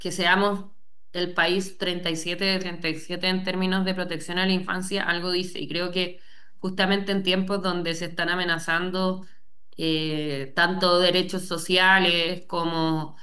que seamos el país 37 de 37 en términos de protección a la infancia, algo dice. Y creo que justamente en tiempos donde se están amenazando tanto derechos sociales como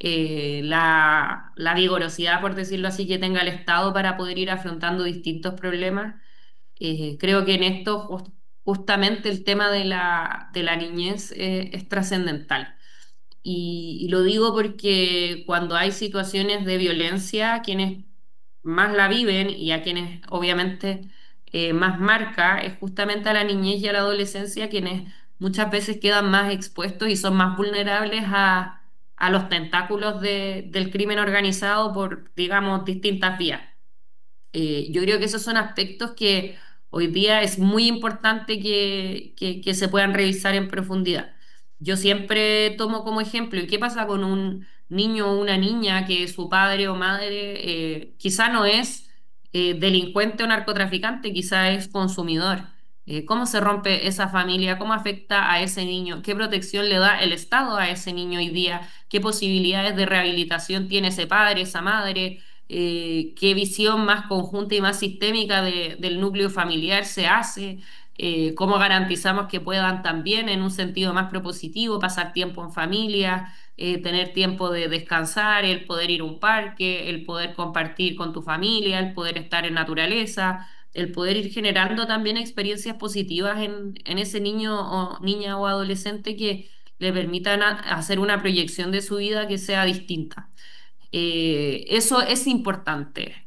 la vigorosidad, por decirlo así, que tenga el Estado para poder ir afrontando distintos problemas, creo que en esto justamente el tema de la niñez es trascendental. Y lo digo porque cuando hay situaciones de violencia, quienes más la viven y a quienes obviamente más marca es justamente a la niñez y a la adolescencia, quienes muchas veces quedan más expuestos y son más vulnerables a los tentáculos del crimen organizado por, digamos, distintas vías. Yo creo que esos son aspectos que hoy día es muy importante que se puedan revisar en profundidad. Yo siempre tomo como ejemplo, ¿y qué pasa con un niño o una niña que su padre o madre quizá no es delincuente o narcotraficante, quizá es consumidor? ¿Cómo se rompe esa familia? ¿Cómo afecta a ese niño? ¿Qué protección le da el Estado a ese niño hoy día? ¿Qué posibilidades de rehabilitación tiene ese padre, esa madre? Qué visión más conjunta y más sistémica del núcleo familiar se hace, cómo garantizamos que puedan también, en un sentido más propositivo, pasar tiempo en familia, tener tiempo de descansar, el poder ir a un parque, el poder compartir con tu familia, el poder estar en naturaleza, el poder ir generando también experiencias positivas en ese niño o niña o adolescente que le permitan hacer una proyección de su vida que sea distinta. Eso es importante.